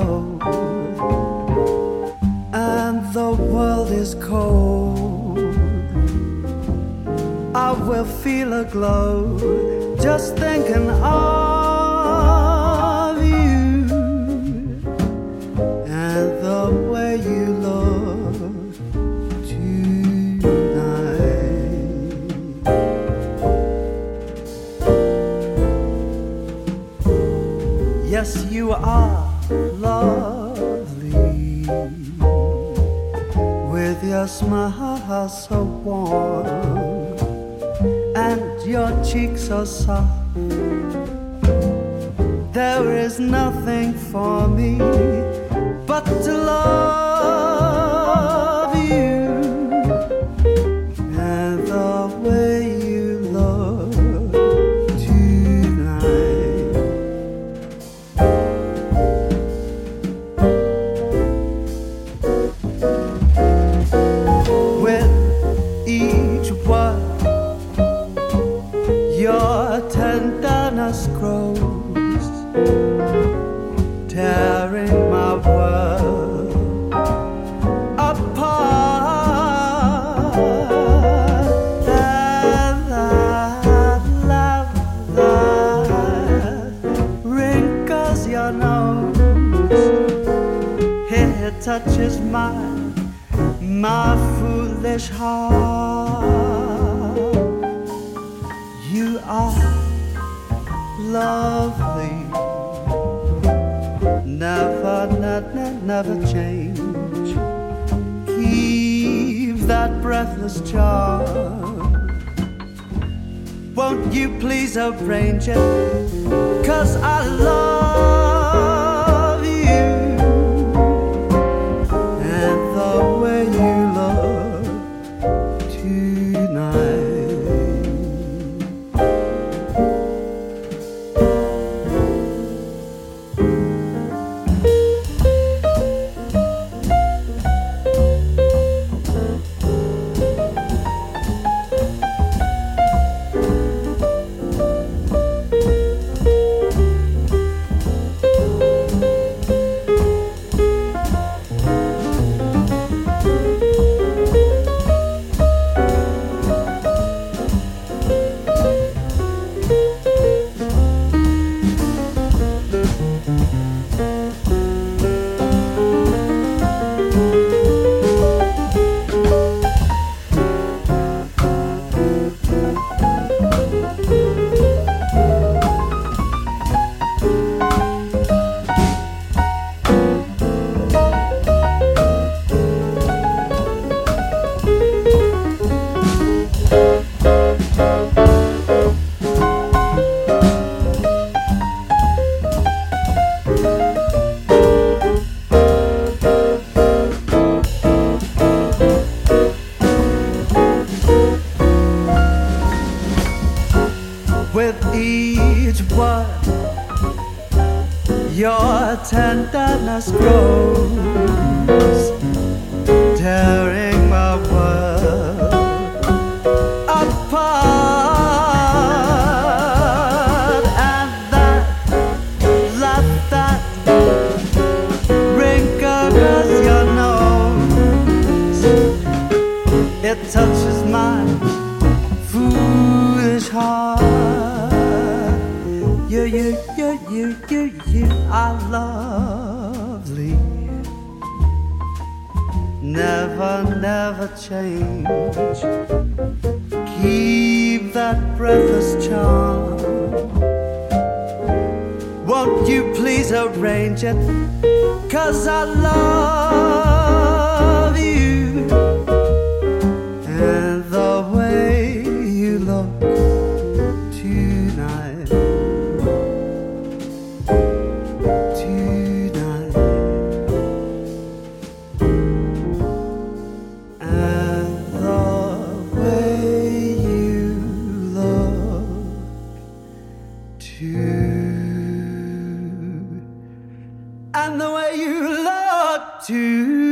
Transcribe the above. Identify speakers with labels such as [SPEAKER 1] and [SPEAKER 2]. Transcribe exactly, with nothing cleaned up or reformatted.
[SPEAKER 1] slow and the world is cold, I will feel a glow just thinking of you and the way you look tonight. Yes, you are lovely with your smile so warm and your cheeks so soft. There is nothing for me but to love you and the way you look tonight. With each word your tenderness grows, tearing my world apart. And that love that wrinkles your nose, it touches my, my foolish heart. You are lovely, never, never, never change. Keep that breathless charm. Won't you please arrange it? 'Cause I love you and the way you look tonight. With each word your tenderness grows, tearing my world apart. And that laugh that wrinkles your nose, it touches my foolish heart. You, you, you, you, you, you are lovely, never, never change. Keep that breathless charm. Won't you please arrange it? 'Cause I love you and the way you look tonight. And the way you look too.